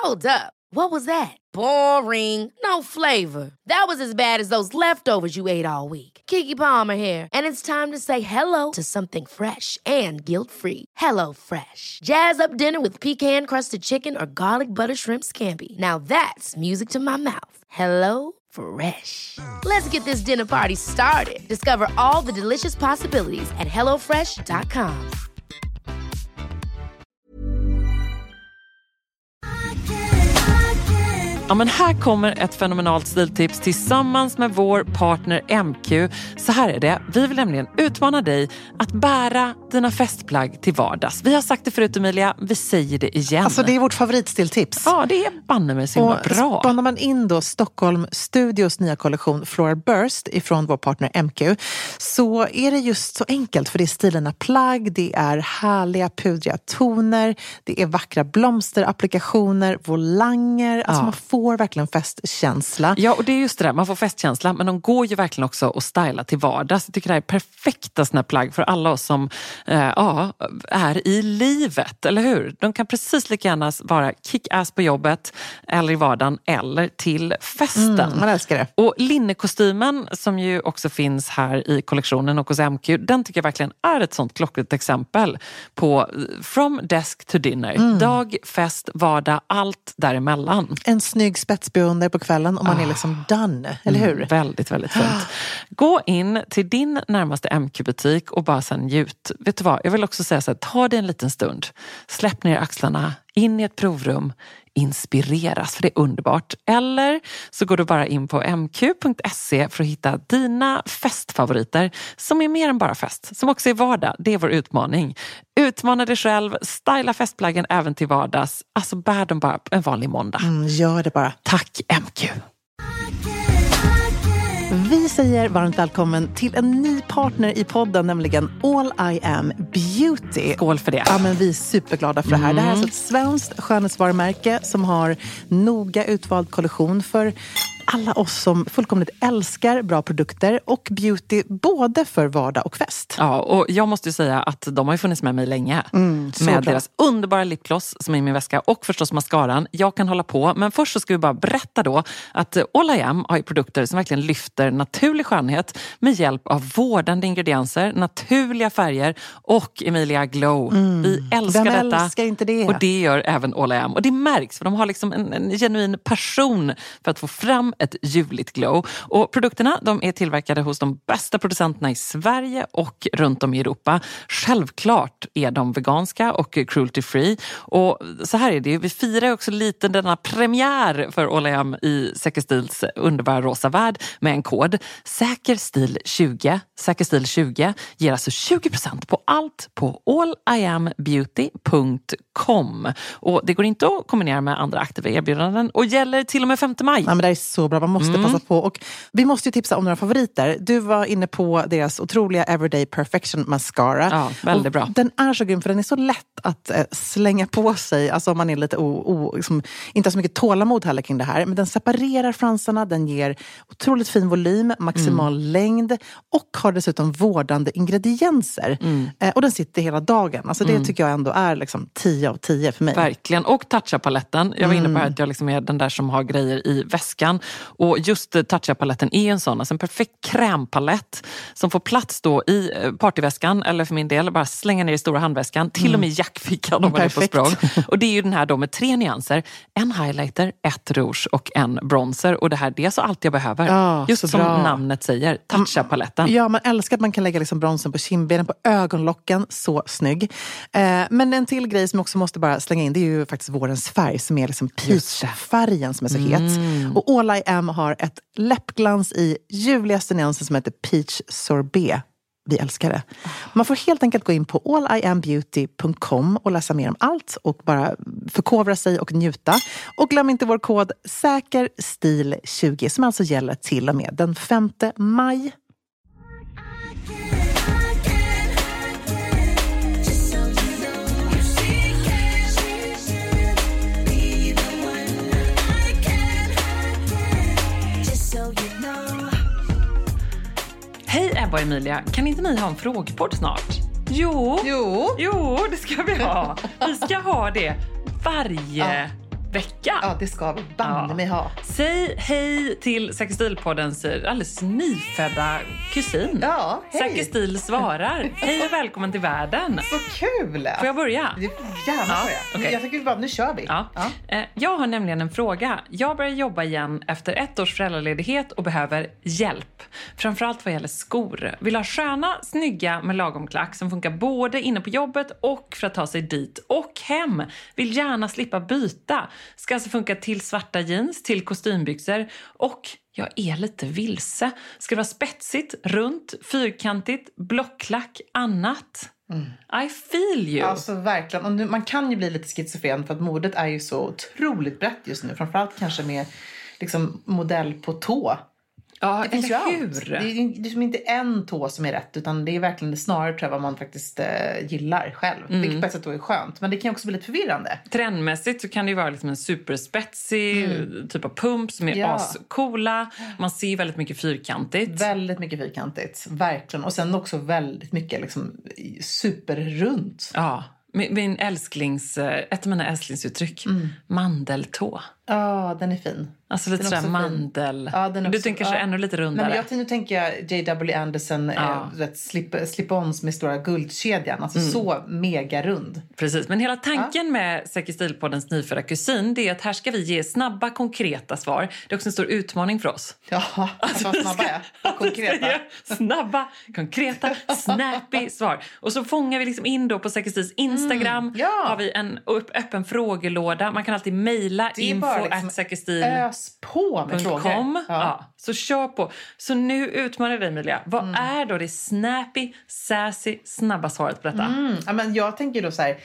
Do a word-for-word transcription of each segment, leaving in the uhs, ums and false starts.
Hold up. What was that? Boring. No flavor. That was as bad as those leftovers you ate all week. Keke Palmer here, and it's time to say hello to something fresh and guilt-free. Hello Fresh. Jazz up dinner with pecan-crusted chicken or garlic butter shrimp scampi. Now that's music to my mouth. Hello Fresh. Let's get this dinner party started. Discover all the delicious possibilities at hello fresh dot com. Ja, men här kommer ett fenomenalt stiltips tillsammans med vår partner M Q. Så här är det, vi vill nämligen utmana dig att bära dina festplagg till vardags. Vi har sagt det förut, Emilia, vi säger det igen. Alltså det är vårt favoritstiltips. Ja, det är banne mig så himla bra. Spannar man in då Stockholm Studios nya kollektion Floral Burst ifrån vår partner M Q, så är det just så enkelt, för det är stilarna plagg, det är härliga pudriga toner, det är vackra blomsterapplikationer, volanger, alltså ja. man får verkligen festkänsla. Ja, och det är just det där, man får festkänsla, men de går ju verkligen också att styla till vardags. Jag tycker det här är perfekta såna plagg för alla oss som eh, ja, är i livet, eller hur? De kan precis lika gärna vara kick-ass på jobbet eller i vardagen eller till festen. Mm, man älskar det. Och linnekostymen som ju också finns här i kollektionen och hos M Q, den tycker jag verkligen är ett sånt klockrent exempel på from desk to dinner. Mm. Dag, fest, vardag, allt däremellan. En snygg spetsbeonder på kvällen och man ah. är liksom done, eller hur? Mm, väldigt, väldigt fint. Gå in till din närmaste M Q-butik och bara sen njut. Vet du vad, jag vill också säga så här, ta dig en liten stund. Släpp ner axlarna, in i ett provrum, inspireras, för det är underbart. Eller så går du bara in på m q punkt se för att hitta dina festfavoriter som är mer än bara fest, som också är vardag. Det är vår utmaning. Utmana dig själv, styla festplaggen även till vardags. Alltså bär dem bara en vanlig måndag. Mm, gör det bara. Tack M Q. Vi säger varmt välkommen till en ny partner i podden, nämligen All I Am Beauty. Skål för det. Ja, men vi är superglada för det här. Mm. Det här är alltså ett svenskt skönhetsvarumärke som har noga utvald kollektion för alla oss som fullkomligt älskar bra produkter och beauty både för vardag och fest. Ja, och jag måste ju säga att de har ju funnits med mig länge. Mm, med bra. Deras underbara lipgloss som är i min väska och förstås mascaran. Jag kan hålla på, men först så ska vi bara berätta då att All I Am har ju produkter som verkligen lyfter naturlig skönhet med hjälp av vårdande ingredienser, naturliga färger och Emilia Glow. Mm. Vi älskar Vem detta. älskar inte det? Och det gör även All I Am. Och det märks, för de har liksom en, en genuin passion för att få fram ett ljuvligt glow. Och produkterna, de är tillverkade hos de bästa producenterna i Sverige och runt om i Europa. Självklart är de veganska och cruelty free. Och så här är det, vi firar också lite denna premiär för All I Am i Säkerstils underbara rosa värld med en kod. Säkerstil tjugo. Säkerstil tjugo ger alltså tjugo procent på allt på all i am beauty punkt com. Och det går inte att kombinera med andra aktiva erbjudanden och gäller till och med femte maj. Ja, men det är så bra, man måste mm. passa på. Och vi måste ju tipsa om några favoriter. Du var inne på deras otroliga Everyday Perfection Mascara. Ja, väldigt och bra. Den är så grym för den är så lätt att eh, slänga på sig. Alltså om man är lite o, o, liksom, inte har så mycket tålamod heller kring det här. Men den separerar fransarna, den ger otroligt fin volym, maximal mm. längd och har dessutom vårdande ingredienser. Mm. Eh, och den sitter hela dagen. Alltså det mm. tycker jag ändå är liksom tio av tio för mig. Verkligen. Och Tatcha-paletten. Jag var inne på att jag liksom är den där som har grejer i väskan. Och just Tatcha-paletten är en sån, alltså en perfekt krämpalett som får plats då i partyväskan, eller för min del bara slänga ner i stora handväskan, till mm. och med i jackfickan om man är på språng. Och det är ju den här då med tre nyanser, en highlighter, ett rouge och en bronzer. Och det här, det är så allt jag behöver. Ja, just som bra. Namnet säger, Tatcha-paletten. Ja, man älskar att man kan lägga liksom bronzen på kindbenen, på ögonlocken, så snygg. Eh, men en till grej som också måste bara slänga in, det är ju faktiskt vårens färg som är liksom peach-färgen som är så het. Mm. Och All I Am har ett läppglans i ljuvligaste nyansen som heter Peach Sorbet. Vi älskar det. Man får helt enkelt gå in på all i am beauty punkt com och läsa mer om allt och bara förkovra sig och njuta. Och glöm inte vår kod säkerstil tjugo som alltså gäller till och med den femte maj. Hej Ebba och Emilia, kan inte ni ha en frågepodd snart? Jo, jo, jo, det ska vi ha. Vi ska ha det varje vecka. Ja, det ska vi banne Ja. mig ha. Säg hej till Säker Stil-poddens alldeles nyfödda kusin. Ja, hej. Säker Stil svarar. Hej och välkommen till världen. Så kul! Får jag börja? Du får gärna Ja, börja. okej. Jag tycker vi bara, nu kör vi. Ja. Ja. Eh, Jag har nämligen en fråga. Jag börjar jobba igen efter ett års föräldraledighet och behöver hjälp. Framförallt vad gäller skor. Vill ha sköna, snygga med lagom klack som funkar både inne på jobbet och för att ta sig dit och hem. Vill gärna slippa byta. Ska alltså funka till svarta jeans, till kostymbyxor och jag är lite vilse. Ska det vara spetsigt, runt, fyrkantigt, blockklack, annat? Mm. I feel you. Alltså verkligen. Och nu, man kan ju bli lite schizofren för att modet är ju så otroligt brett just nu. Framförallt kanske med liksom, modell på tå. Ja, Det finns ju eller allt. hur? Det är ju liksom inte en tå som är rätt, utan det är verkligen snarare tror jag, vad man faktiskt eh, gillar själv. Mm. Vilket på ett sätt då är skönt. Men det kan också bli lite förvirrande. Trendmässigt så kan det ju vara liksom en superspetsig mm. typ av pump som är Ja. ascoola. Man ser väldigt mycket fyrkantigt. Väldigt mycket fyrkantigt, verkligen. Och sen också väldigt mycket liksom, superrunt. Ja, min, min älsklings, ett av mina älsklingsuttryck. Mm. Mandeltå. Ja, den är fin. Alltså lite sådär mandel. Ja, den du också, tänker så ja. ännu lite rundare. Nej, men jag, nu tänker jag J W Anderson Ja. eh, slip, slip-ons med stora guldkedjan. Alltså Mm. så mega rund. Precis, men hela tanken ja. med Säker Stil-poddens nyfödda kusin, det är att här ska vi ge snabba, konkreta svar. Det är också en stor utmaning för oss. Ja, alltså, vad snabba är. Vad konkreta. Snabba, konkreta, snappy svar. Och så fångar vi liksom in då på Säker Stils Instagram. Mm, ja. Har vi en upp, öppen frågelåda. Man kan alltid mejla info liksom at säkerstil. Ös på med frågor. Ja. Ja. Ja, så kör på. Så nu utmanar jag dig, Emilia. Vad mm. är då det snappy, sassy, snabba svaret på detta? Mm. Ja, men jag tänker då så här,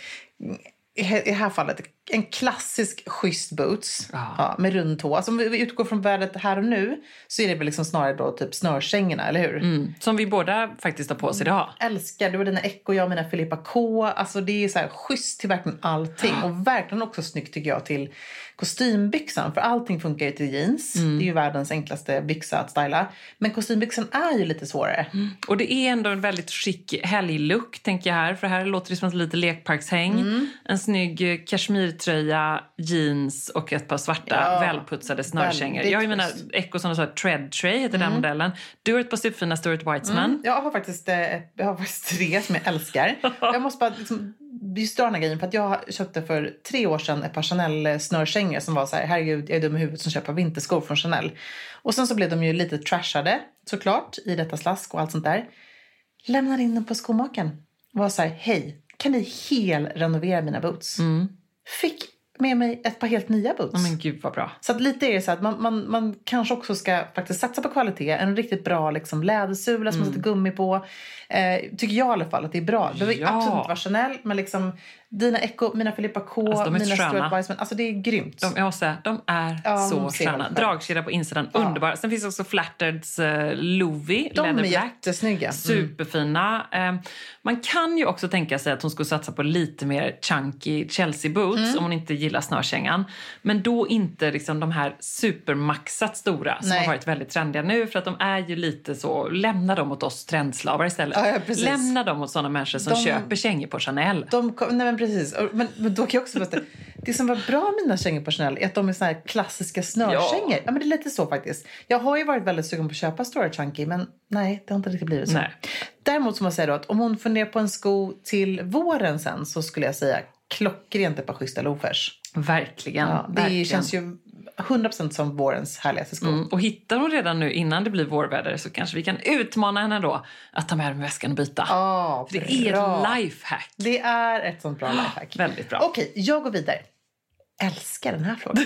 i det här fallet, en klassisk schysst boots Ja. Ja, med rund tå. Alltså om vi utgår från värdet här och nu så är det väl liksom snarare då typ snörkängorna, eller hur? Mm. Som vi båda faktiskt har på oss idag. Älskar, du och dina Echo, jag och mina Filippa K. Alltså det är så här schysst till verkligen allting. Ja. Och verkligen också snyggt tycker jag till kostymbyxan. För allting funkar ju till jeans. Mm. Det är ju världens enklaste byxa att styla. Men kostymbyxan är ju lite svårare. Mm. Och det är ändå en väldigt chic helglook, tänker jag här. För här låter det som lite lekparkshäng. Mm. En snygg kashmirtröja, jeans och ett par svarta ja. välputsade snörkängor. Jag har ju mina Echo som en tread tray, heter mm. den modellen. Du har ett par superfina Stuart Weitzman. Mm. Jag har faktiskt, jag har faktiskt tre som jag älskar. Jag måste bara liksom just dra den här grejen för att jag köpte för tre år sedan ett par Chanel snörkängor som var så här, herregud, jag är dum i huvudet som köper vinterskor från Chanel. Och sen så blev de ju lite trashade, såklart, i detta slask och allt sånt där. Lämnade in dem på skomakaren. Var så här, hej, kan ni hel renovera mina boots? Mm. Fick med mig ett par helt nya boots. Oh, men gud vad bra. Så att lite är det så att man, man, man kanske också ska faktiskt satsa på kvalitet. En riktigt bra liksom, lädersula som mm. man sätter gummi på. Eh, tycker jag i alla fall att det är bra. Det behöver ja. absolut inte vara Chanel. Men liksom dina Echo, mina Filippa K, alltså, mina Stuart Weitzman. Alltså det är grymt. De, jag säga, de är ja, så sköna. Dragkedja på insidan, ja. underbar. Sen finns också Flattereds uh, Louis. De Leather är Black. jättesnygga. Superfina. Mm. Um, man kan ju också tänka sig att hon skulle satsa på lite mer chunky Chelsea boots mm. om hon inte gillar snörkängan. Men då inte liksom de här supermaxat stora som Nej. har varit väldigt trendiga nu. För att de är ju lite så, lämna dem åt oss trendslavar istället. Ja, ja, lämna dem åt sådana människor som de, köper kängor på Chanel. De, nej men precis. Men, men då kan jag också berätta. Det som var bra med mina kängor på Chanel är att de är såna här klassiska snörkängor. Ja. ja men det är lite så faktiskt. Jag har ju varit väldigt sugen på att köpa Stora Chunky, men nej, det har inte riktigt blivit så. Nej. Däremot som jag säger då att om hon funderar på en sko till våren sen så skulle jag säga klockrent ett par schyssta loafers. Verkligen. Ja, det verkligen. Känns ju hundra procent som vårens härligaste sko. Mm, och hittar hon redan nu innan det blir vårväder så kanske vi kan utmana henne då att ta med den väskan och byta. Oh, För det är ett lifehack. Det är ett sånt bra lifehack. Väldigt bra. Okej, jag går vidare. Älskar den här frågan.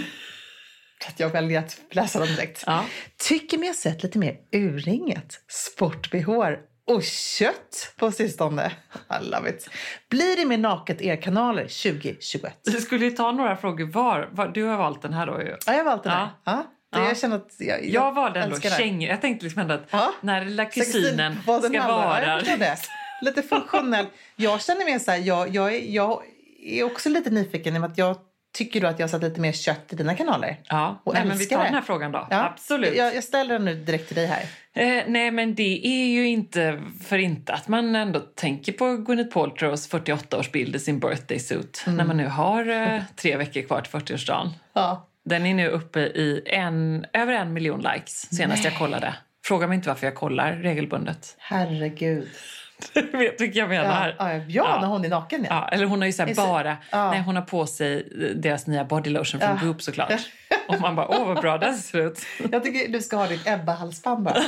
Att jag väljer att läsa den direkt. Ja. Tycker mig ha sett lite mer urringet, sport-B H och kött på sistone. I love it. Blir det mer naket er kanaler tjugo tjugoett? Du skulle ju ta några frågor var. Du har valt den här då ju. Ja, jag har valt den här. Ja. Ja. Ja. Jag känner att jag, jag, jag valde ändå kängor. Jag tänkte liksom ändå att ja. när lilla kusinen ska vara vara det. Lite funktionell. Jag känner mig så här, jag, jag, är, jag är också lite nyfiken i att jag tycker du att jag har satt lite mer kött i dina kanaler? Ja, och nej, men vi tar det. den här frågan då. Ja. Absolut. Jag, jag ställer den nu direkt till dig här. Eh, nej, men det är ju inte för inte att man ändå tänker på Gwyneth Paltrows fyrtioåtta-årsbild i sin birthday suit. Mm. När man nu har eh, tre veckor kvar till fyrtioårsdagen. Ja. Den är nu uppe i en, över en miljon likes senast nej. jag kollade. Fråga mig inte varför jag kollar regelbundet. Herregud. Du vet vilka jag menar. Ja, ja, ja, när hon är naken. Ja. Ja, eller hon har ju så här bara... Ja. Nej, hon har på sig deras nya body lotion från ja. Goop såklart. Och man bara, åh vad bra det ser ut. Jag tycker du ska ha ditt Ebba-halsband bara.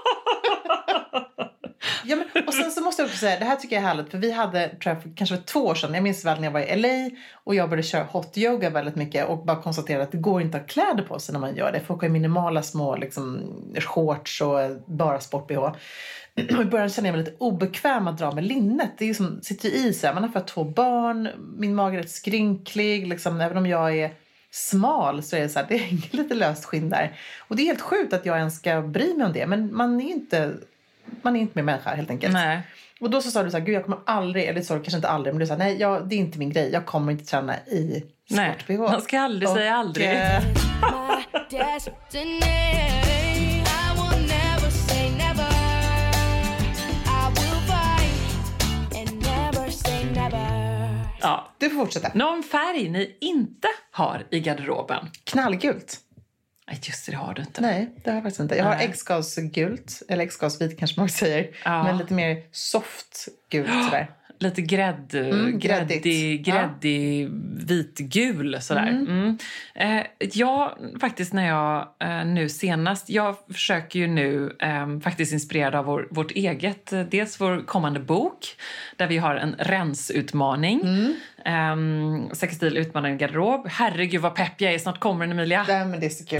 Ja, men, och sen så måste jag också säga, det här tycker jag är härligt. För vi hade, tror jag, för kanske för två år sedan. Jag minns väl när jag var i L A. Och jag började köra hot yoga väldigt mycket. Och bara konstatera att det går inte att ha kläder på sig när man gör det. Folk har minimala små liksom, shorts och bara sport-B H. Och i början kände jag mig lite obekväm att dra med linnet. Det är ju som, sitter i sig. Man har fått två barn. Min mage är rätt skrynklig. Liksom, även om jag är smal så är det så här, det hänger lite löst skinn där. Och det är helt sjukt att jag ens ska bry mig om det. Men man är inte, man är inte med människa helt enkelt. Nej. Och då så sa du så här, gud jag kommer aldrig, eller så kanske inte aldrig, men du sa nej, jag, det är inte min grej. Jag kommer inte träna i sport-B H. Nej, man ska aldrig och, säga aldrig. Äh, Ja. Du får fortsätta. Någon färg ni inte har i garderoben? Knallgult. Nej, just det, det har du inte. Nej, det har jag faktiskt inte. Jag har äggskavsgult, eller äggskavsvit kanske man säger. Ja. Men lite mer soft gult sådär. Lite grädd, mm, gräddig, gräddig ja. vitgul sådär. Mm. Mm. Eh, jag faktiskt när jag eh, nu senast, jag försöker ju nu eh, faktiskt inspirerad av vår, vårt eget, eh, dels vår kommande bok där vi har en rensutmaning. Mm. Eh, sextil utmaning garderob. Herregud vad pepp jag är, snart kommer den Emilia. Nej men det är så kul.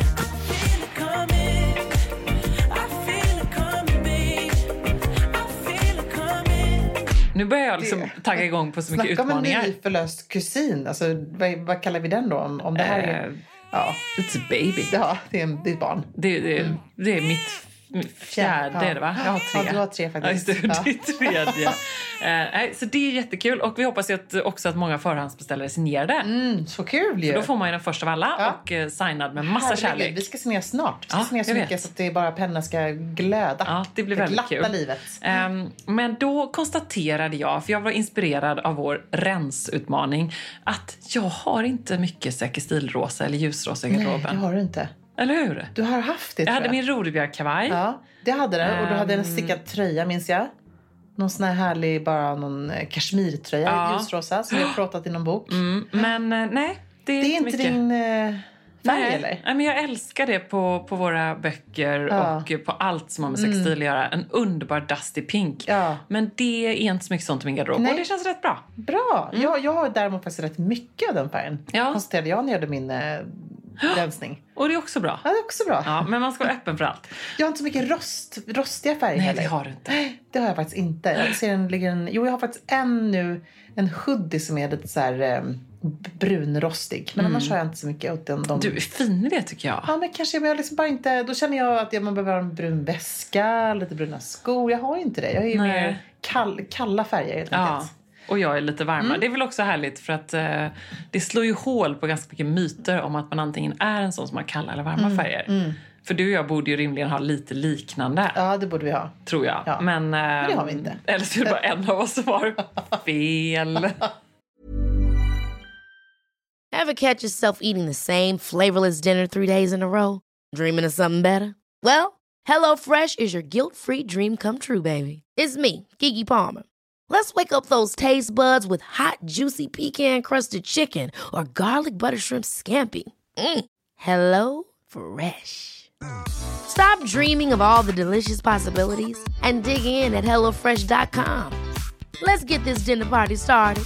Nu börjar jag liksom det. tagga igång på så mycket Snacka utmaningar. Snacka om en nyförlöst kusin. Alltså, vad, vad kallar vi den då? Om, om det här är... Uh, ja. It's a baby. Ja, det är, en, det är ett barn. Det, det, mm. det är mitt, mitt fjärde, ja. är det va? Jag har tre. Ja, du har tre faktiskt. Ja, just det, ja. Det är tredje. uh, så det är jättekul. Och vi hoppas ju att, också att många förhandsbeställare signerar det. Mm, så kul ju. För då får man ju den första av alla ja. och uh, signad med massa Herregud, kärlek. Vi ska signera snart. Vi ska ja, signera så mycket vet. så att det bara penna ska glöda. Ja, det blir väldigt kul. Livet. Um, men då konstaterade jag, för jag var inspirerad av vår rensutmaning, att jag har inte mycket säkerstilrosa eller ljusrosa i garderoben. Nej, det har du inte. Eller hur? Du har haft det, Jag tror hade jag. min Rodebjerg-kavaj. Ja, det hade den. Och du hade en Um, stickad tröja, minns jag. Någon sån här härlig, bara någon kashmirtröja, ja. ljusrosa, som vi har pratat i någon bok. Mm, men nej, det är, det är inte inte mycket. din eh, färg, nej. eller? Nej, men jag älskar det på, på våra böcker ja. och på allt som har med sextil att göra. En underbar dusty pink. Ja. Men det är inte så mycket sånt i min garderob. Nej. Och det känns rätt bra. Bra. Mm. Jag, jag har däremot faktiskt rätt mycket av den färgen. Ja. Konstaterade jag när jag gjorde min eh, rensning. Och det är också bra. Ja, det är också bra. Ja, men man ska vara öppen för allt. Jag har inte så mycket rost, rostiga färger. Nej, heller. det har du inte. Det har jag faktiskt inte. Jag ser en, ligger en, jo, jag har faktiskt en nu, en hoodie som är lite så här eh, brunrostig. Men mm. annars har jag inte så mycket åt den. De... Du är fin i det tycker jag. Ja, men kanske men jag liksom bara inte, då känner jag att jag, man behöver ha en brun väska, lite bruna skor. Jag har inte det. Jag är ju Nej. mer kall, kalla färger helt ja. enkelt. Och jag är lite varma. Mm. Det är väl också härligt för att eh, det slår ju hål på ganska mycket myter om att man antingen är en sån som har kalla eller varma mm. färger. Mm. För du och jag borde ju rimligen ha lite liknande. Ja, det borde vi ha. Tror jag. Ja. Men, eh, Men det har vi inte. Eller så är det bara en av oss som har fel. Ever catch yourself eating the same flavorless dinner three days in a row? Dreaming of something better? Well, HelloFresh is your guilt-free dream come true, baby. It's me, Keke Palmer. Let's wake up those taste buds with hot, juicy pecan-crusted chicken or garlic butter shrimp scampi. Mm. Hello Fresh. Stop dreaming of all the delicious possibilities and dig in at hello fresh dot com. Let's get this dinner party started.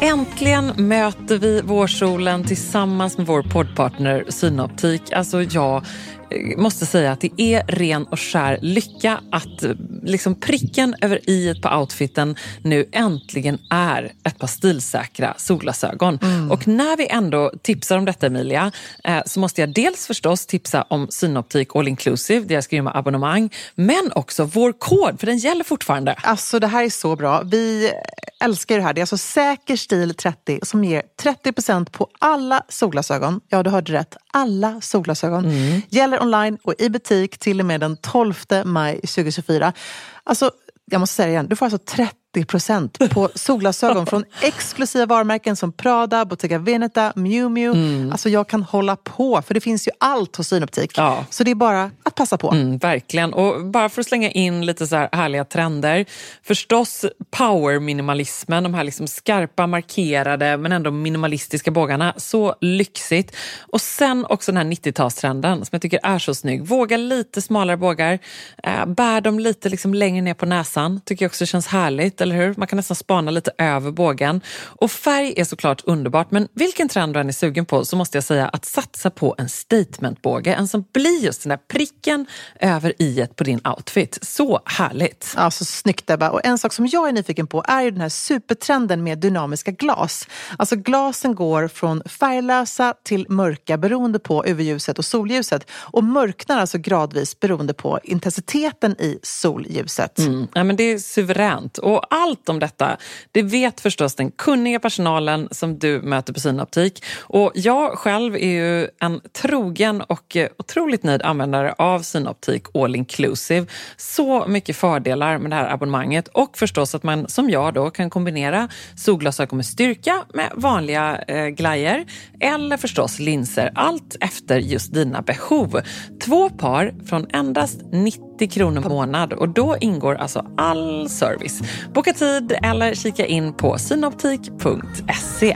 Äntligen möter vi vårsolen tillsammans med vår poddpartner Synoptik. Alltså jag måste säga att det är ren och skär lycka att liksom pricken över iet på outfiten nu äntligen är ett par stilsäkra solglasögon. Mm. Och när vi ändå tipsar om detta, Emilia, eh, så måste jag dels förstås tipsa om Synoptik All Inclusive, deras grymma abonnemang, men också vår kod, för den gäller fortfarande. Alltså det här är så bra. Vi älskar det här. Det är alltså Säker stil trettio som ger trettio procent på alla solglasögon. Ja, du hörde rätt. Alla solglasögon. Mm. Gäller online och i butik till och med den tolfte maj tjugohundratjugofyra. Alltså, jag måste säga det igen. Du får alltså trettio procent på solglasögon från exklusiva varumärken som Prada, Bottega Veneta, Miu Miu. Mm. Alltså jag kan hålla på, för det finns ju allt hos Synoptik. Ja. Så det är bara att passa på. Mm, verkligen. Och bara för att slänga in lite så här härliga trender. Förstås power-minimalismen, de här liksom skarpa, markerade men ändå minimalistiska bågarna. Så lyxigt. Och sen också den här nittiotalstrenden som jag tycker är så snygg. Våga lite smalare bågar. Äh, bär dem lite liksom längre ner på näsan. Tycker jag också känns härligt. Eller hur? Man kan nästan spana lite över bågen. Och färg är såklart underbart, men vilken trend du än är sugen på så måste jag säga att satsa på en statementbåge. En som blir just den där pricken över iet på din outfit. Så härligt. Ja, så snyggt Ebba. Och en sak som jag är nyfiken på är ju den här supertrenden med dynamiska glas. Alltså glasen går från färglösa till mörka beroende på U V-ljuset och solljuset. Och mörknar alltså gradvis beroende på intensiteten i solljuset. Mm. Ja, men det är suveränt. Och allt om detta, det vet förstås den kunniga personalen som du möter på Synoptik. Och jag själv är ju en trogen och otroligt nöjd användare av Synoptik All Inclusive. Så mycket fördelar med det här abonnemanget. Och förstås att man som jag då kan kombinera solglasögon med styrka med vanliga eh, glajer. Eller förstås linser. Allt efter just dina behov. Två par från endast nittio kronor per månad. Och då ingår alltså all service. Boka tid eller kika in på synoptik punkt se.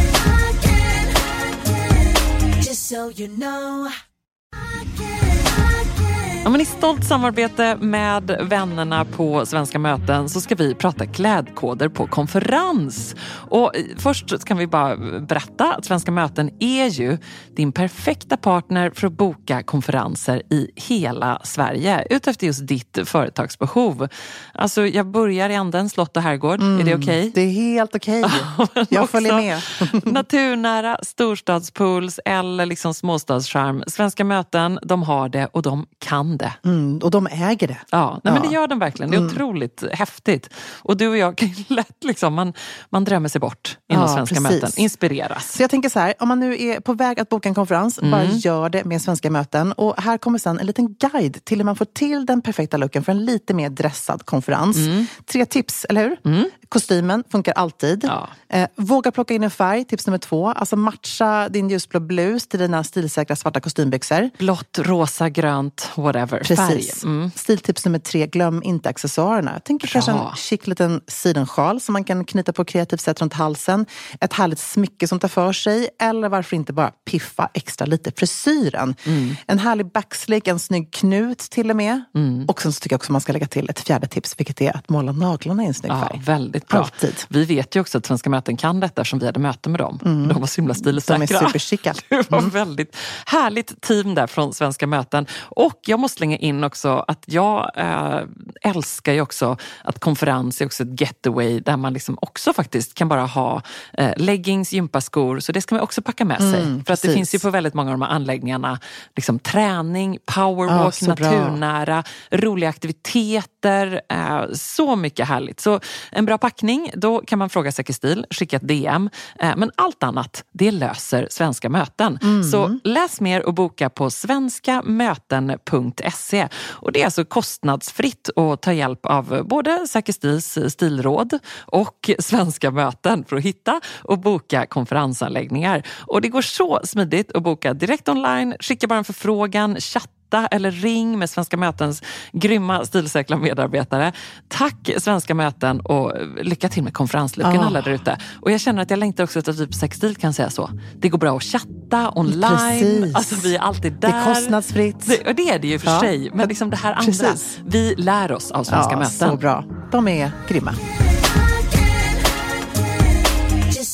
Ja, men i stolt samarbete med vännerna på Svenska möten så ska vi prata klädkoder på konferens. Och först kan vi bara berätta att Svenska möten är ju din perfekta partner för att boka konferenser i hela Sverige utefter just ditt företagsbehov. Alltså jag börjar i änden slott och herrgård. Mm, är det okej? Okay? Det är helt okej. Okay. Jag följer med. Naturnära, storstadspools eller liksom småstadscharm. Svenska möten, de har det och de kan det. Mm, och de äger det. Ja, nej, ja, men det gör de verkligen. Det är mm. otroligt häftigt. Och du och jag kan lätt liksom, man, man drömmer sig bort inom ja, Svenska precis. Möten. Inspireras. Så jag tänker så här, om man nu är på väg att boka en konferens, mm. bara gör det med Svenska möten. Och här kommer sen en liten guide till hur man får till den perfekta looken för en lite mer dressad konferens. Mm. Tre tips, eller hur? Mm. Kostymen funkar alltid. Ja. Eh, våga plocka in en färg, tips nummer två. Alltså matcha din ljusblå blus till dina stilsäkra svarta kostymbyxor. Blått, rosa, grönt, whatever. Precis. Mm. Stiltips nummer tre, glöm inte accessoarerna. Jag tänker kanske en chic liten sidensjal som man kan knyta på kreativt sätt runt halsen. Ett härligt smycke som tar för sig. Eller varför inte bara piffa extra lite frisyren. Mm. En härlig backslick, en snygg knut till och med. Mm. Och sen så tycker jag också man ska lägga till ett fjärde tips, vilket är att måla naglarna i en snygg färg. Ja, väldigt bra. Alltid. Vi vet ju också att Svenska möten kan detta som vi hade möte med dem. Mm. De var så himla stilsäkra. De är superchicka. Det var mm. väldigt härligt team där från Svenska möten. Och jag måste slänga in också att jag äh, älskar ju också att konferens är också ett getaway där man liksom också faktiskt kan bara ha äh, leggings, gympaskor, så det ska man också packa med sig. Mm, för att det finns ju på väldigt många av de här anläggningarna liksom träning, powerwalk, ah, naturnära, roliga aktiviteter, äh, så mycket härligt. Så en bra packning, då kan man fråga Säker stil, skicka ett D M. Äh, men allt annat, det löser Svenska möten. Mm. Så läs mer och boka på svenska möten punkt se. Och det är alltså kostnadsfritt att ta hjälp av både Säker stils stilråd och Svenska möten för att hitta och boka konferensanläggningar. Och det går så smidigt att boka direkt online, skicka bara en förfrågan, chatta eller ring med Svenska mötens grymma stilsäkra medarbetare. Tack Svenska möten och lycka till med konferenslucken oh. alla där ute. Och jag känner att jag längtar också att typ Säker stil kan säga så. Det går bra att chatta online. Precis. Alltså vi är alltid där. Det är kostnadsfritt. Det, och det är det ju för ja. sig. Men liksom det här andra, precis. Vi lär oss av Svenska ja, möten. Så bra. De är grymma.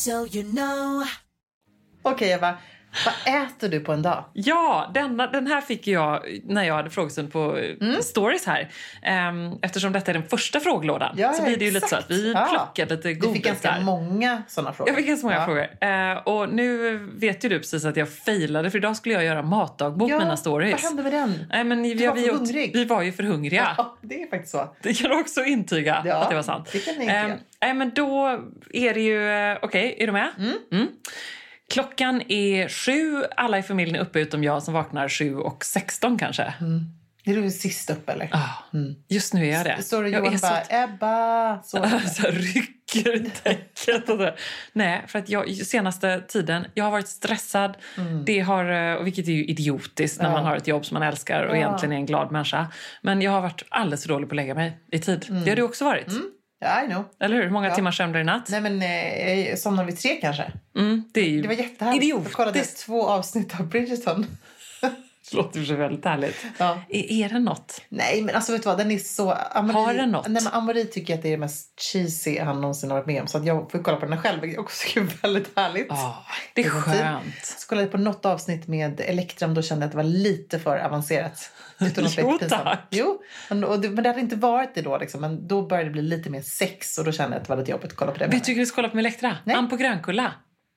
so you know. Okej, Eva. Vad äter du på en dag? Ja, denna, den här fick jag när jag hade frågestund på mm. stories här. Um, eftersom detta är den första frågelådan ja, så blir det ju exakt. lite så att vi ja. plockade lite godis. Du fick ganska där. många sådana frågor. Jag fick ganska många ja. frågor. Uh, och nu vet ju du precis att jag failade, för idag skulle jag göra matdagbok ja, med mina stories. Vad hände med den? Nej, men vi, du var vi, för vi, hungrig. vi var ju för hungriga. Ja, det är faktiskt så. Det kan du också intyga ja, att det var sant. Det kan jag intyga. Um, nej, men då är det ju... Uh, Okej, okay, är du med? Mm. Mm. Klockan är sju, alla i familjen är uppe utom jag som vaknar sju och sexton kanske. Mm. Är du sist upp eller? Ja, mm. just nu är jag det. Står det jag Johan bara, så... Ebba, så. så rycker i täcket. Och så. Nej, för att jag senaste tiden, jag har varit stressad. Mm. Det har, vilket är ju idiotiskt när ja. man har ett jobb som man älskar och ja. egentligen är en glad människa. Men jag har varit alldeles för dålig på att lägga mig i tid. Mm. Det har du också varit. Mm. Ja, I know. Eller hur? Hur många ja. timmar sömn i natt? Nej, men eh, jag somnade vid tre kanske. Mm, det är ju det var jättehärligt. Idiotiskt. Jag kollade två avsnitt av Bridgerton. Det låter för sig väldigt härligt. Ja. Är, är det något? Nej, men alltså vet du vad? Den är så... Amarie, har den något? Nej, men Amarie tycker att det är det mest cheesy han någonsin har varit med om. Så att jag får kolla på den själv. Det är också väldigt härligt. Oh, det är skönt. Så kollade jag på något avsnitt med Elektram. Då kände jag att det var lite för avancerat. Jo, tack. Jo, men, och det, men det hade inte varit det då. Liksom. Men då började det bli lite mer sex. Och då kände jag att det var lite jobbigt att kolla på det. Vet du du ska kolla på med Elektra? Ann på Grönkulla.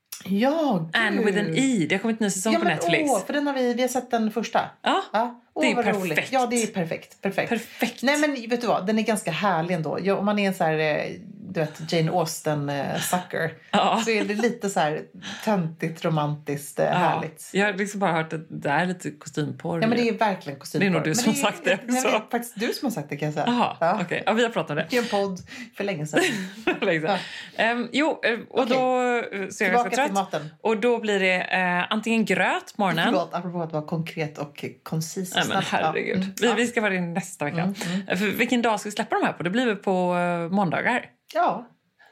Ja, gud. Anne with an E. Det har kommit en ny säsong ja, på men, Netflix. Åh, för den har vi, vi har sett den första. Ja, ja. Åh, det är perfekt. Roligt. Ja, det är perfekt. perfekt. Perfekt. Nej, men vet du vad? Den är ganska härlig ändå. Ja, om man är en så här, du vet, Jane Austen-sucker. Ja. Så är det lite så här töntigt, romantiskt, ja. härligt. Jag har liksom bara hört att det är lite kostymporr. Ja, men det är verkligen kostymporr. Det är nog du men som har sagt det. Nej, det är faktiskt du som har sagt det, kan jag säga. Jaha, ja. okej. Okay. Ja, vi har pratat om det. Det är en podd för länge sedan. länge sedan. Ja. Um, jo, och okay. då så är jag så trött. Maten. Och då blir det uh, antingen gröt på morgonen. Förlåt, apropå att vara konkret och koncis. Nej, men herregud. Mm. Vi, vi ska vara det nästa vecka. Mm, mm. För vilken dag ska vi släppa de här på? Det blir väl på uh, måndagar? Ja.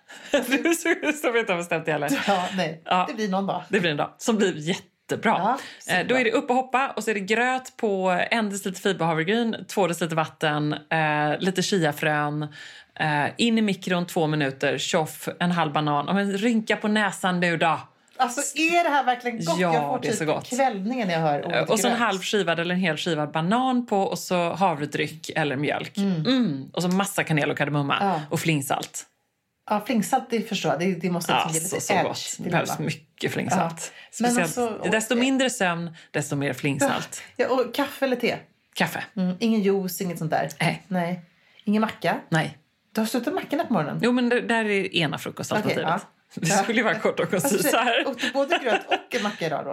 Du så vet jag bestämt det heller. Ja, nej. Ja. Det blir någon dag. Det blir en dag som blir jättebra. Ja, eh, då är det upp och hoppa och så är det gröt på en deciliter fiberhavregryn, två deciliter vatten, eh, lite chiafrön, eh, in i mikron två minuter, tjoff, en halv banan. Och men rynka på näsan nu då. Alltså är det här verkligen gott? Ja, jag får det är typ så gott. Kvällningen när jag hör ordet och så en gröt. halv skivad eller en hel skivad banan på och så havredryck eller mjölk. Mm. Mm. Och så massa kanel och kardemumma ja. och flingsalt. Ja, flingsalt, det förstår jag. Det, det måste ja, ge lite så edge. gott. Det behövs mycket flingsalt. Ja. Speciellt, alltså, och, desto mindre sömn, desto mer flingsalt. Ja, och kaffe eller te? Kaffe. Mm, ingen juice, inget sånt där? Nej. Nej. Ingen macka? Nej. Du har slutat mackorna på morgonen? Jo, men det där är ena frukostalternativet. Okay, ja. Det skulle ju vara kort och koncis här. Och både gröt och en macka idag då?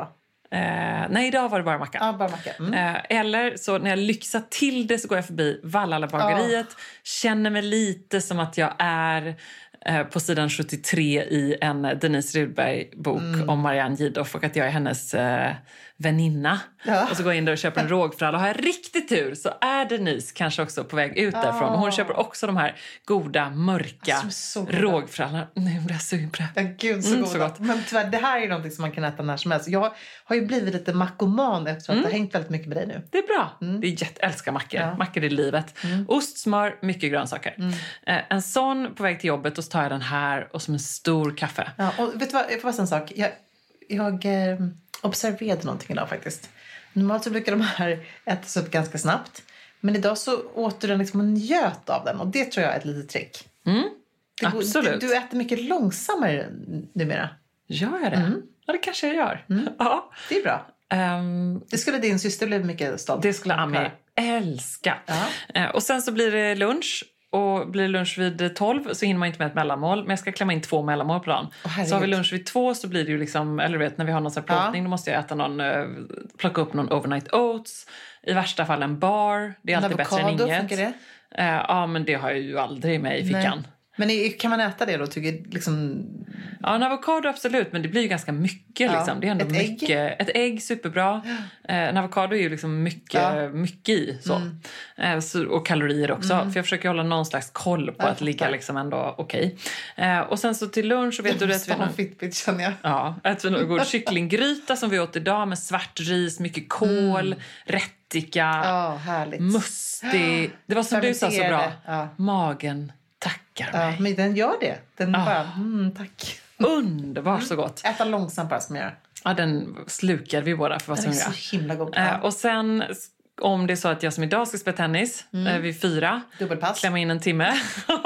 Eh, nej, idag var det bara macka. Ja, bara macka. Mm. Eh, eller så när jag lyxar till det så går jag förbi Vallala bageriet. Oh. Känner mig lite som att jag är eh, på sidan sjuttiotre i en Denise Rudberg-bok mm. om Marianne Gidoff och att jag är hennes eh, väninna. Ja. Och så går jag in där och köper en rågfralla. Och har jag riktigt tur så är Denise kanske också på väg ut därifrån. Och hon köper också de här goda, mörka alltså, rågfrallorna. Nu blir jag sugen på det. Ja, gud, så, mm, goda. så gott. Men tyvärr, det här är någonting som man kan äta när som helst. Jag har ju blivit lite makoman efter att mm. jag har hängt väldigt mycket med dig nu. Det är bra. Mm. Det är jätte, älskar mackor. Ja. Mackor är livet. Mm. Ost, smör, mycket grönsaker. Mm. Eh, en sån på väg till jobbet och så tar jag den här och som en stor kaffe. Ja, och vet du vad, jag får bara säga en sak. Jag, jag eh, observerade någonting idag faktiskt. Normalt så brukar de här ätas upp ganska snabbt. Men idag så åt du den liksom en njöt av den. Och det tror jag är ett litet trick. Mm. Du, Absolut. Du, du äter mycket långsammare numera. Gör jag det? Mm. Ja, det kanske jag gör. Mm. Ja. Det är bra. Um, det skulle din syster bli mycket stolt. Det skulle Ami älska. Uh, och sen så blir det lunch. Och blir lunch vid tolv så hinner man inte med ett mellanmål. Men jag ska klämma in två mellanmål på dagen. Oh, så har vi lunch vid två så blir det ju liksom... Eller vet, när vi har någon sån här plåtning ja. Då måste jag äta någon... Plocka upp någon overnight oats. I värsta fall en bar. Det är en alltid bättre än inget. Funkar det? Uh, ja, men det har jag ju aldrig med i fickan. Nej. Men kan man äta det då? Tycker liksom... Ja, en avokado absolut, men det blir ju ganska mycket. Ja. Liksom. Det är ändå ett mycket. Ägg? Ett ägg, superbra. Ja. Eh, en avokado är ju liksom mycket, ja. mycket i. Så. Mm. Eh, så, och kalorier också. Mm. För jag försöker hålla någon slags koll på ja, att ligga liksom ändå okej. Okay. Eh, och sen så till lunch så vet du att vi har... Fitbit, känner jag. Ja, äter vi någon god kycklinggryta som vi åt idag med svart ris, mycket kål, mm. rättika, ja, härligt. mustig. Det var som du sa så bra. Ja. Magen tackar mig. Ja, men den gör det. Den ah. bara, mm, tack. underbart så gott. Äta långsamt bara som jag gör. Ja, den slukar vi båda för vad som Den är gör. så himla god. Eh, och sen om det är så att jag som idag ska spela tennis Mm. eh, vid fyra. Dubbelpass. Klämma in en timme.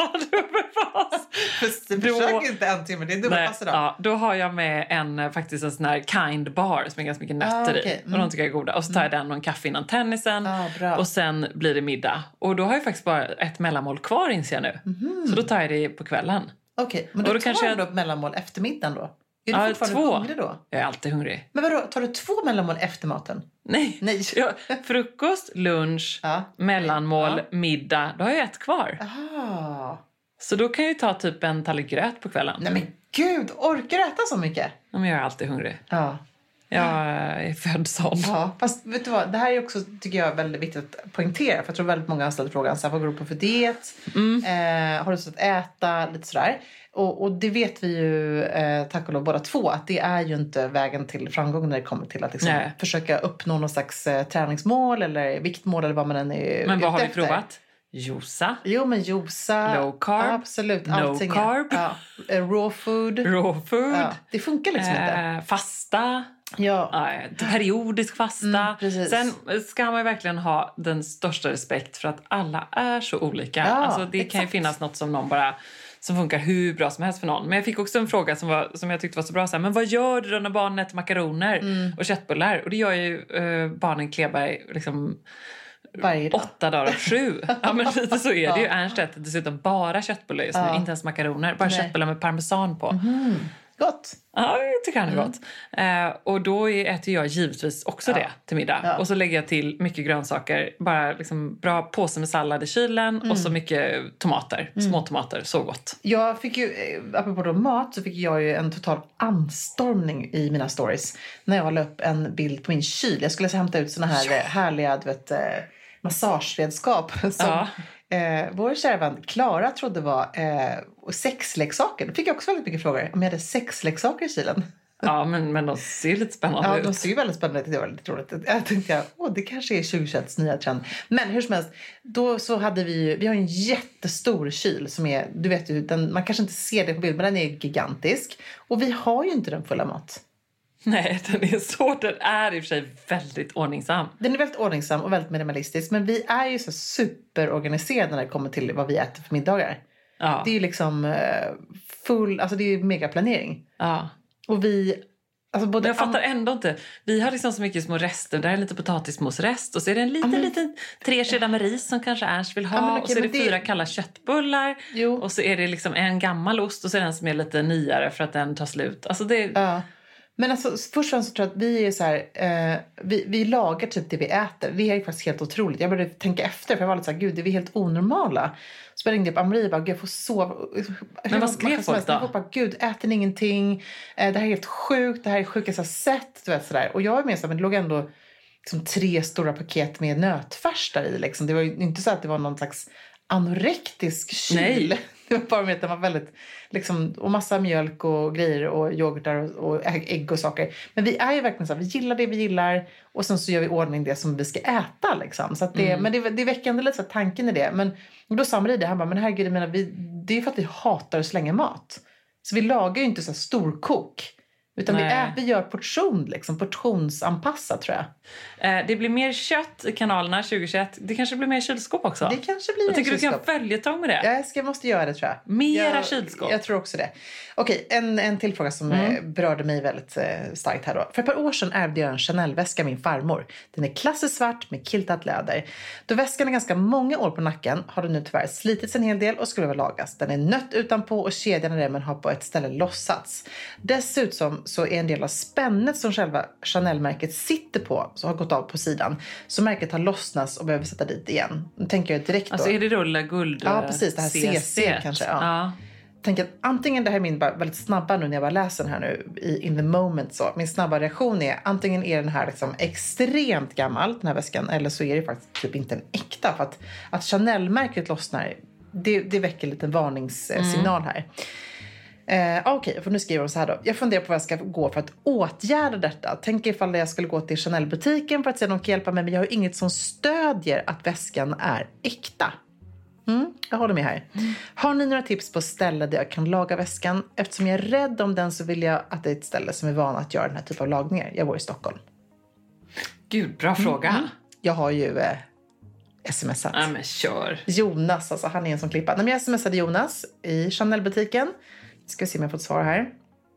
Dubbelpass. Du försöker inte en timme, det är dubbelpass idag. Ja, då har jag med en eh, faktiskt en sån här kind bar som är ganska mycket nötter Ah, okay. i. Mm. Och de tycker jag är goda. Och så tar jag den och en kaffe innan tennisen. Ah, bra. Och sen blir det middag. Och då har jag faktiskt bara ett mellanmål kvar inser jag nu. Mm. Så då tar jag det på kvällen. Okej, okay, men då, Och då tar kanske du jag- då ett mellanmål efter middagen då? Är du Ja, fortfarande två. hungrig då? Jag är alltid hungrig. Men vadå, tar du två mellanmål efter maten? Nej. Nej. Ja, frukost, lunch, Ja. mellanmål, Ja. middag. Då har jag ett kvar. Ah. Så då kan jag ju ta typ en tallrik gröt på kvällen. Nej men gud, orkar du äta så mycket? Ja, men jag är alltid hungrig. Ja. Jag är född sån. Ja, fast vet du vad, det här är också, tycker jag, väldigt viktigt att poängtera. För jag tror väldigt många har ställt frågan, så här, vad går du på för diet? Mm. Eh, har du så att äta? Lite sådär. Och, och det vet vi ju, eh, tack och lov båda två, att det är ju inte vägen till framgång när det kommer till att liksom Nej. försöka uppnå någon slags eh, träningsmål eller viktmål eller vad man än är Men vad har ute vi efter. provat? Josa, Jo, men josa. Low carb, Absolut, no allting. carb. Ja, eh, raw food. raw food, Ja, det funkar liksom inte. eh, fasta, Ja. ja, periodisk fasta. Mm, precis. Sen ska man ju verkligen ha den största respekt för att alla är så olika. Ja, alltså, det kan ju exakt. finnas något som någon bara som funkar hur bra som helst för någon. Men jag fick också en fråga som, var, som jag tyckte var så bra. Så här, men vad gör du då när barnen äter makaroner Mm. och köttbullar? Och det gör ju eh, barnen Kleberg liksom Varje dag. åtta dagar av sju. Ja, men lite så är det ju. Ja. Ernst äter dessutom bara köttbullar just nu. Ja. Inte ens makaroner. Bara Nej. köttbullar med parmesan på. Gott. Ja, jag tycker han är Mm. gott. Eh, och då är- äter jag givetvis också Ja. det till middag. Ja. Och så lägger jag till mycket grönsaker. Bara liksom bra påse med sallad i kylen. Mm. Och så mycket tomater. Små tomater. Så gott. Jag fick ju, eh, apropå då mat, så fick jag ju en total anstormning i mina stories. När jag la upp en bild på min kyl. Jag skulle hämta ut såna här Ja. eh, härliga, du vet, eh, massageredskap. Som Ja. eh, vår kära vän Klara trodde var eh, sexleksaker. Då fick jag också väldigt mycket frågor om jag hade sexleksaker i kylen. Ja, men, men de ser ju lite spännande Ja, ut. de ser ju väldigt spännande ut. Det var lite roligt. Jag tänkte, åh, det kanske är tjugohundratjugoets nya trend. Men hur som helst, då så hade vi ju, vi har ju en jättestor kyl som är, du vet ju, den, man kanske inte ser det på bild, men den är gigantisk. Och vi har ju inte den fulla mat. Nej, den är så. Den är i och för sig väldigt ordningsam. Den är väldigt ordningsam och väldigt minimalistisk. Men vi är ju så superorganiserade när det kommer till vad vi äter för middagar. Ja. Det är ju liksom eh, full, alltså det är ju megaplanering. ja. Och vi, alltså både... Men jag fattar ändå inte. Vi har liksom så mycket små rester. Där är lite potatismosrest. Och så är det en liten, men- liten tre skedar med ris som kanske Ernst vill ha. Ja, men okej, och så är det, men det- fyra kalla köttbullar. Jo. Och så är det liksom en gammal ost. Och så är det en som är lite nyare för att den tar slut. Alltså det... Ja. Men alltså, först och främst så tror jag att vi är så här, eh, vi, vi lagar typ det vi äter. Det är ju faktiskt helt otroligt. Jag började tänka efter, för jag var lite så här, gud, det är vi helt onormala. Så jag ringde upp Amri och bara, gud, jag får sova. Men vad skrev folk då? Jag bara, gud, äter ni ingenting? Eh, det här är helt sjukt, det här är sjukaste sett. Du vet, så där. Och jag är med så här, men det låg ändå liksom tre stora paket med nötfärs där i. Liksom. Det var ju inte så att det var någon slags anorektisk kyl. Nej. Det var bara med att den var väldigt, liksom, och massa mjölk och grejer och yoghurtar och, och ägg och saker. Men vi är ju verkligen så här, vi gillar det vi gillar och sen så gör vi ordning det som vi ska äta liksom. Så att det, Mm. men det, det är väckande lite så här, tanken i det. Men då sa Marie det, han bara, men herregud, jag menar, vi, det är ju för att vi hatar att slänga mat. Så vi lagar ju inte så här storkok. Utan vi, Nej. är, vi gör portion, liksom, portionsanpassat tror jag. Eh, det blir mer kött i kanalerna tjugohundratjugoett. Det kanske blir mer kylskåp också. Det kanske blir Jag mer tycker du kan kylskåp. följa tag med det. Jag ska, måste göra det tror jag. Mera jag, kylskåp. Jag tror också det. Okej, en, en till fråga som Mm. eh, berörde mig väldigt eh, starkt här då. För ett par år sedan ärvde jag en Chanel-väska av min farmor. Den är klassiskt svart med kiltat läder. Då väskan är ganska många år på nacken har den nu tyvärr slitits en hel del och skulle väl lagas. Den är nött utanpå och kedjan i remmen har på ett ställe lossats. Dessutom så är en del av spännet som själva Chanel-märket sitter på så har gått av på sidan. Så märket har lossnats och behöver sätta dit igen. Nu tänker jag direkt då. Alltså är det rulla guld? Ja, precis. Det här C C kanske, ja. ja. Tänker att antingen, det här är min bara väldigt snabba nu när jag bara läser den här nu i in the moment så. Min snabba reaktion är antingen är den här liksom extremt gammal, den här väskan, eller så är det faktiskt typ inte en äkta. För att, att Chanel-märket lossnar, det, det väcker lite varningssignal här. Eh, Okej, okay, för nu skriver de så här då. Jag funderar på vad jag ska gå för att åtgärda detta. Tänker ifall jag skulle gå till Chanel-butiken för att se om de kan hjälpa mig. Men jag har inget som stödjer att väskan är äkta. Mm. Jag håller med här. Mm. Har ni några tips på ställe där jag kan laga väskan? Eftersom jag är rädd om den så vill jag att det är ett ställe som är van att göra den här typen av lagningar. Jag bor i Stockholm. Gud, bra fråga. Mm. Jag har ju eh, smsat. Ja, men kör. Jonas, alltså han är en som klippa. Nej, men jag smsade Jonas i Chanel-butiken. Ska vi se om jag får ett svar här.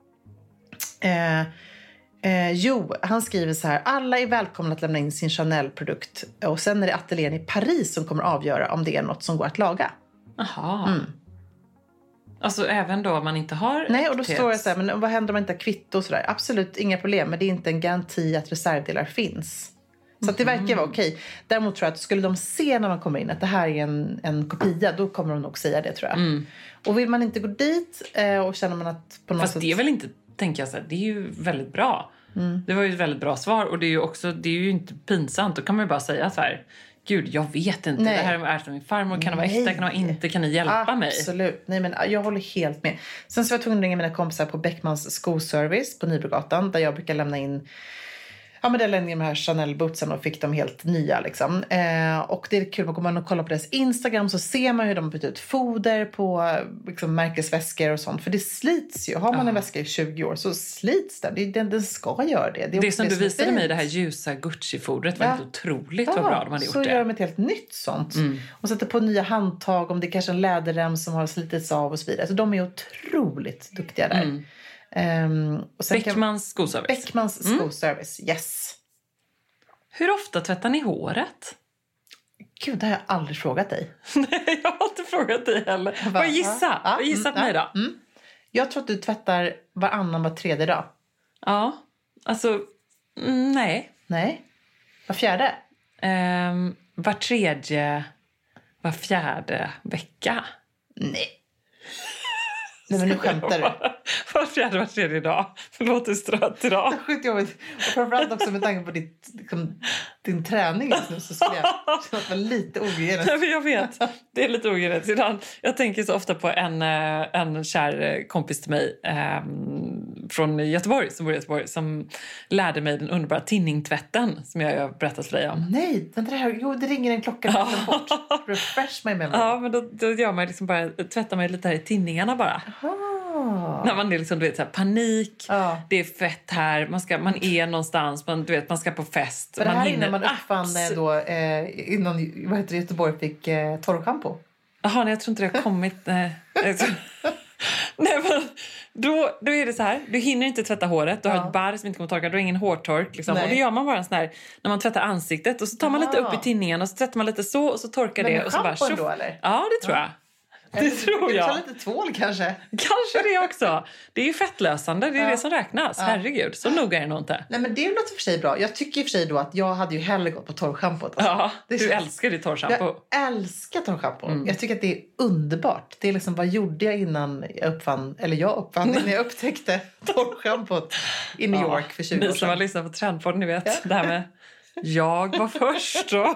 Eh, eh, jo, han skriver så här. Alla är välkomna att lämna in sin Chanel-produkt. Och sen är det ateljén i Paris som kommer avgöra om det är något som går att laga. Jaha. Mm. Alltså även då om man inte har... Nej, och då kvittet. Står det så här, men vad händer om man inte har kvitto och sådär? Absolut, inga problem. Men det är inte en garanti att reservdelar finns. Så mm. att det verkar vara okej. Däremot tror jag att skulle de se när man kommer in att det här är en, en kopia, då kommer de nog säga det, tror jag. Mm. Och vill man inte gå dit eh, och känner man att på något Fast sätt... det är väl inte, tänker jag så här, det är ju väldigt bra. Mm. Det var ju ett väldigt bra svar. Och det är ju också, det är ju inte pinsamt. Då kan man ju bara säga så här... Gud, jag vet inte. Nej. Det här är som min farmor. Kan det vara äkta? Kan det vara inte? Kan ni hjälpa Absolut. mig? Absolut. Nej, men jag håller helt med. Sen så var jag tvungen att ringa mina kompisar på Beckmans skoservice på Nybrogatan. Där jag brukar lämna in... Ja, men det lämnade de här Chanel-bootsen och fick dem helt nya liksom. Eh, och det är kul, man kommer och kollar på deras Instagram så ser man hur de har bytt ut foder på liksom, märkesväskor och sånt. För det slits ju. Har man en väska i tjugo år så slits den. Det, den, den ska göra det. Det, är det som det du som visade mig, det här ljusa Gucci-fodret var ja. Helt otroligt ja, vad bra de hade gjort så det. Så gör de ett helt nytt sånt. Mm. Och sätter på nya handtag om det är kanske en läderrem som har slitits av och så vidare. Så de är otroligt duktiga där. Mm. Um, och sen Beckmans kan... skoservice. Beckmans mm. skoservice, yes. Hur ofta tvättar ni håret? Gud, det har jag aldrig frågat dig. Nej, jag har inte frågat dig heller. Bara gissa. Ja, gissa mm, på mig då. Mm. Jag tror att du tvättar varannan var tredje dag. Ja, alltså mm, nej. Nej, var fjärde? Um, var tredje, var fjärde vecka. Nej. Nej, men nu skämtar du. Var fjärde, var tredje dag. Förlåt, du strött idag. Det är skitjobbigt. Och framförallt också med tanke på ditt, liksom, din träning just nu så skulle jag känna att det var lite ogenet. Nej, men jag vet. Det är lite ogenet. Jag tänker så ofta på en, en kär kompis till mig eh, från Göteborg, som bor i Göteborg, som lärde mig den underbara tinningtvätten som jag har berättat för dig om. Nej, den där, jo, det ringer en klocka ja. bort. Refresh my memory. Ja, men då, då gör man liksom bara, tvättar man lite här i tinningarna bara. Aha. När man är liksom, du vet, så här, panik, ja. Det är fett här, man, ska, man är någonstans, man, du vet, man ska på fest. För det man här innan man uppfann abs- då, eh, innan vad heter det, Göteborg fick eh, torrschampo. Jaha, nej, jag tror inte det har kommit. Nej, nej men då, då är det så här, du hinner inte tvätta håret, du har ja. ett barr som inte kommer torka, du har ingen hårtork liksom. Och då gör man bara en sån här, när man tvättar ansiktet och så tar man Aha. lite upp i tinningen och så tvättar man lite så och så torkar men det och så bara shampoo då, eller? Ja, det tror ja. jag. Det tror jag. Lite tvål kanske. Kanske det också. Det är ju fettlösande, det är ja. det som räknas. Ja. Herregud, så noga är det nog inte. Nej, men det låter för sig bra. Jag tycker i och för sig då att jag hade ju hellre gått på torrschampot. Alltså. Ja, det du känns... älskar ditt torrschampo. Jag älskar torrschampo. Mm. Jag tycker att det är underbart. Det är liksom, vad gjorde jag innan jag uppfann, eller jag uppfann, när jag upptäckte torrschampot i New York ja, för tjugo år sedan. Ni som har lyssnat på Trendpodden, ni vet. Ja. Det här med jag var först då.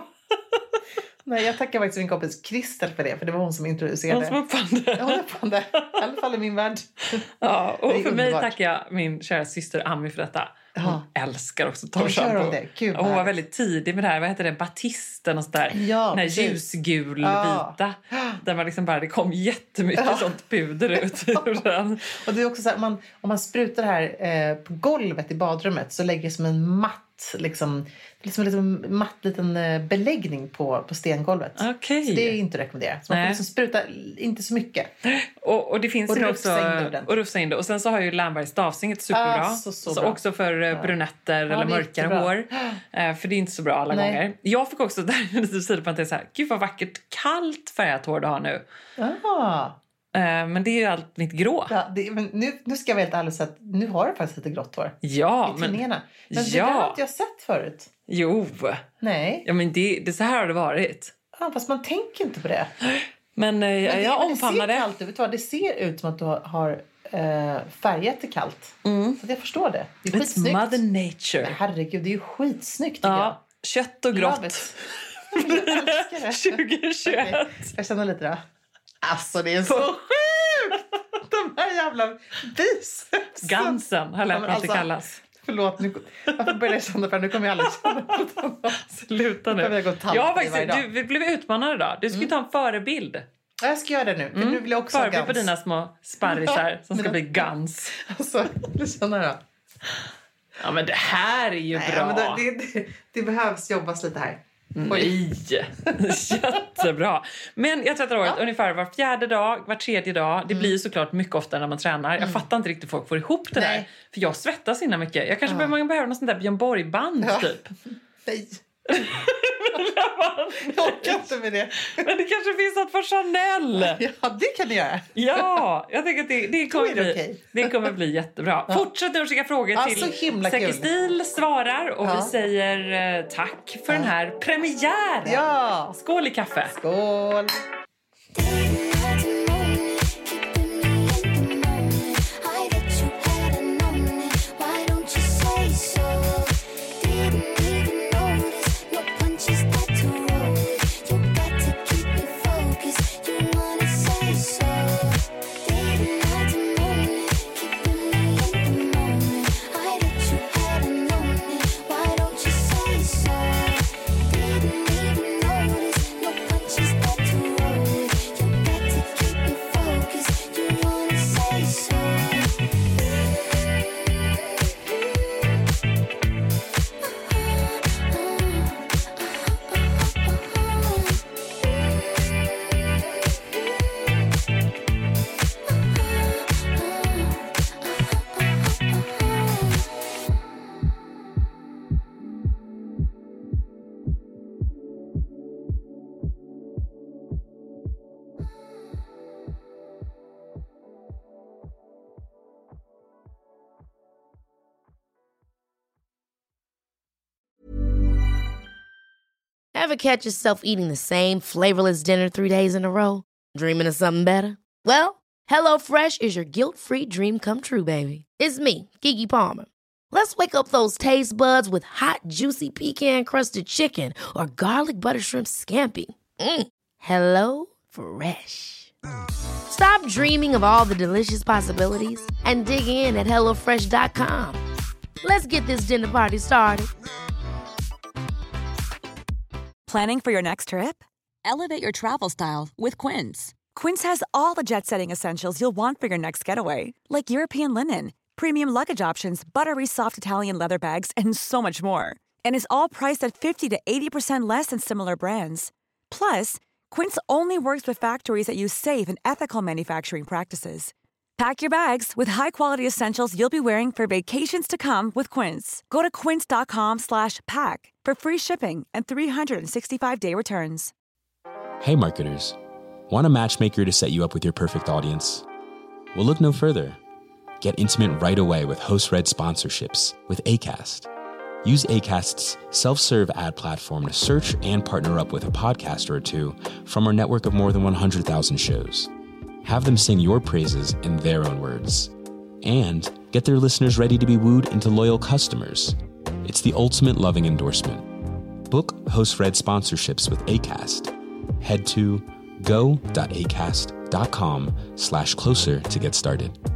Nej, jag tackar faktiskt min kompis Kristel för det. För det var hon som introducerade. Hon som uppfann det. Ja, hon uppfann det. I alla fall i min värld. Ja, och för underbart. Mig tackar jag min kära syster Ami för detta. Hon ja. älskar också torrschampo. Hon, hon var väldigt tidig med det här. Vad heter det? Batisten och sådär. Ja, den här ljusgulvita. Ja. Där man liksom bara, det kom jättemycket ja. sånt puder ut ur den. Och det är också så här, man, om man sprutar det här eh, på golvet i badrummet så lägger det som en matt liksom, liksom, liksom matt liten beläggning på, på stengolvet. Okay. Så det är inte rekommenderat. Så man får liksom spruta inte så mycket. Och, och det finns och ju rufsa också och rufsa in det. Och sen så har ju Lambergs stavsing superbra. Ah, så, så så bra. Också för ja. brunetter ja, eller mörkare hår. Eh, för det är inte så bra alla Nej. gånger. Jag fick också där en liten sida på att det är så här, gud vad vackert kallt färgat hår du har nu. Ah. Men det är ju allt mitt grå. Ja, det, men nu, nu ska jag väl helt ärligt säga att nu har du faktiskt lite grått hår. Ja, i tidningarna. Men, men ja. det har inte jag sett förut. Jo. Nej. Ja, men det, det så här har det varit. Ja, fast man tänker inte på det. Men, eh, men det, jag omfamnar det. Kallt, vet du vad? Det ser ut som att du har, har äh, färgat det kallt. Mm. Så jag förstår det. Det är It's skitsnyggt. Mother Nature. Men herregud, det är ju skitsnyggt tycker ja. jag. Kött och grått. Jag älskar det. tjugo tjugoett. Okay. Jag känner lite då. Alltså det är så sjukt! De här jävla bicepsen. Gansen har lärt mig att det kallas. Förlåt, nu, varför börjar jag känna för nu kommer jag aldrig känna på det. Sluta nu. Nu jag gå ja, faktiskt, du, vi blev utmanade idag. Du skulle mm. ta en förebild. Jag ska göra det nu. För mm. nu vill jag också Förbered ha på dina små sparrisar ja, som ska bli gans. Alltså, lyssna då. Ja, men det här är ju Nej, bra. Men det, det, det behövs jobbas lite här. Nej, jättebra. Men jag tvättar håret ja. ungefär var fjärde dag, var tredje dag. Det mm. blir ju såklart mycket oftare när man tränar. Jag mm. fattar inte riktigt folk får ihop det Nej. där. För jag svettas innan mycket. Jag kanske ja. behöver, man behöver någon sån där Björn Borg-band ja. typ. Nej. Jag orkar inte med det. Men det kanske finns något för Chanel. Ja, det kan du göra. Ja, jag tänker att det, det, kommer, det, bli, okay. det kommer bli jättebra. Ja. Fortsätt nu att skicka frågor ja, till Säkerstil svarar. Och ja. vi säger eh, tack för ja. den här premiären. Ja. Skål i kaffe. Skål. Ever catch yourself eating the same flavorless dinner three days in a row? Dreaming of something better? Well, HelloFresh is your guilt-free dream come true, baby. It's me, Keke Palmer. Let's wake up those taste buds with hot, juicy pecan-crusted chicken or garlic butter shrimp scampi. Mm. Hello Fresh. Stop dreaming of all the delicious possibilities and dig in at hello fresh dot com. Let's get this dinner party started. Planning for your next trip? Elevate your travel style with Quince. Quince has all the jet-setting essentials you'll want for your next getaway, like European linen, premium luggage options, buttery soft Italian leather bags, and so much more. And is all priced at fifty to eighty percent less than similar brands. Plus, Quince only works with factories that use safe and ethical manufacturing practices. Pack your bags with high-quality essentials you'll be wearing for vacations to come with Quince. Go to quince.com slash pack for free shipping and three sixty-five day returns. Hey marketers, want a matchmaker to set you up with your perfect audience? Well, look no further. Get intimate right away with host-read sponsorships with Acast. Use Acast's self-serve ad platform to search and partner up with a podcaster or two from our network of more than one hundred thousand shows. Have them sing your praises in their own words. And get their listeners ready to be wooed into loyal customers. It's the ultimate loving endorsement. Book host-read sponsorships with Acast. Head to go.acast.com slash closer to get started.